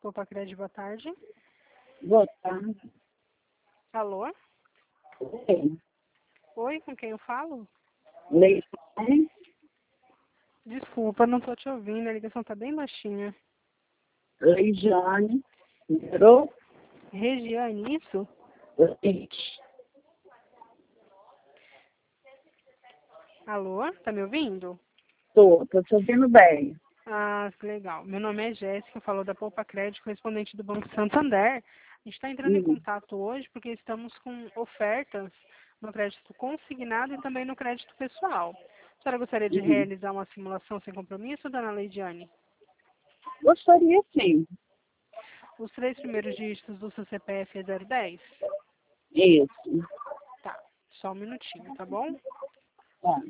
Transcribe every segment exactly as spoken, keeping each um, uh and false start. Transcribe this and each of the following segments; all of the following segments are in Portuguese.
Popacred, boa tarde. Boa tarde. Alô? Oi. Oi, com quem eu falo? Leitão. Desculpa, não tô te ouvindo, a ligação tá bem baixinha. Leidiane. Virou? Regiane, isso? Leite. Alô, tá me ouvindo? Tô, tô te ouvindo bem. Ah, que legal. Meu nome é Jéssica, eu falo da Popacred, correspondente do Banco Santander. A gente está entrando em Hum. contato hoje porque estamos com ofertas no crédito consignado e também no crédito pessoal. A senhora gostaria de Hum. realizar uma simulação sem compromisso, dona Leidiane? Gostaria sim. Os três primeiros dígitos do seu C P F é zero dez? Isso. Tá, só um minutinho, tá bom? Tá.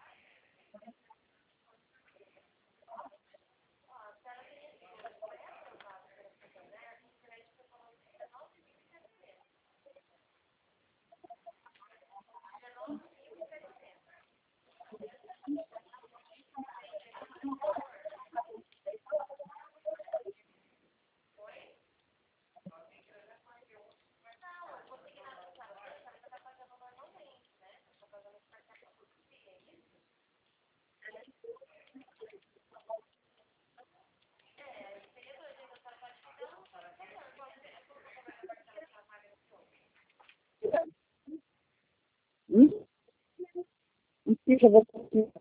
Hum? Não sei se eu vou conseguir.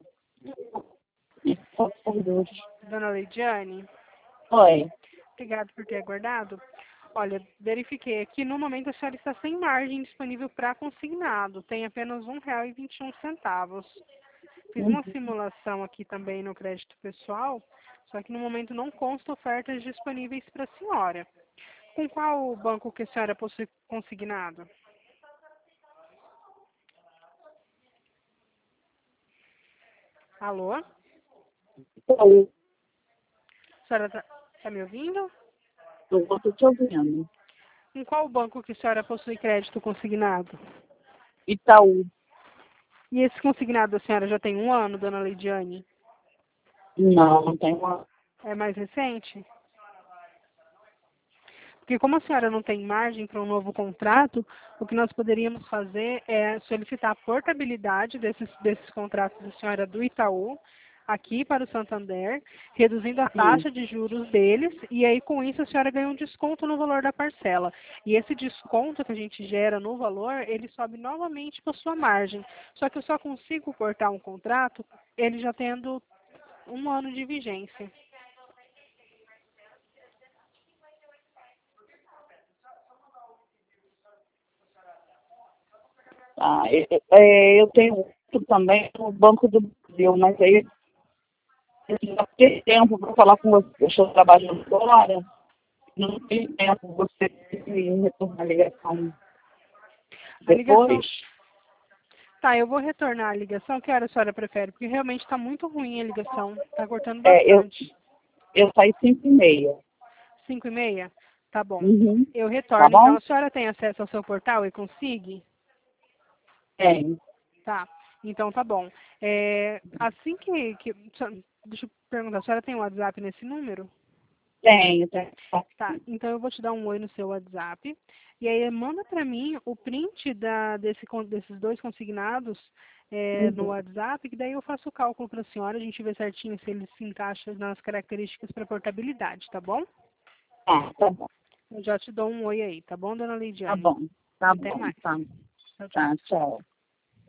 Só por Deus. Dona Leidiane, Oi. obrigado por ter aguardado. Olha, verifiquei aqui, no momento a senhora está sem margem disponível para consignado, tem apenas um real e vinte e um centavos. Fiz Hum. uma simulação aqui também no crédito pessoal, só que no momento não consta ofertas disponíveis para a senhora. Com qual banco que a senhora possui consignado? Alô? A Tô, senhora está tá me ouvindo? tô, tô te ouvindo. Com qual banco que a senhora possui crédito consignado? Itaú. E esse consignado da senhora já tem um ano, dona Leidiane? Não, não tem uma. É mais recente? Porque como a senhora não tem margem para um novo contrato, o que nós poderíamos fazer é solicitar a portabilidade desses, desses contratos da senhora do Itaú aqui para o Santander, reduzindo a Hum. taxa de juros deles, e aí com isso a senhora ganha um desconto no valor da parcela. E esse desconto que a gente gera no valor, ele sobe novamente para sua margem. Só que eu só consigo cortar um contrato, ele já tendo um ano de vigência. Tá. É, é, eu tenho outro também no Banco do Brasil, mas aí eu não tenho tempo para falar com você. Eu estou trabalhando agora, não tenho tempo. Você tem que me retornar a ligação A depois? ligação. Tá, eu vou retornar a ligação. Que hora a senhora prefere? Porque realmente está muito ruim a ligação. Está cortando É, eu, bastante. eu saí cinco e meia. Cinco e meia? Tá bom. Uhum. Eu Tá retorno. Então, bom? a senhora tem acesso ao seu portal e consiga? Tem. Tá. Então, tá bom. É, assim que, que... Deixa eu perguntar. A senhora tem o WhatsApp nesse número? Tenho, tenho. Tá. Então, eu vou te dar um oi no seu WhatsApp. E aí, manda para mim o print da, desse, con- desses dois consignados é, no Uhum. WhatsApp, que daí eu faço o cálculo para a senhora, a gente vê certinho se eles se encaixam nas características para portabilidade, tá bom? Tá, tá bom. Eu já te dou um oi aí, tá bom, dona Tá Lidiane? bom. Tá Até bom. mais. Tá, Tchau, tchau. tá, tchau.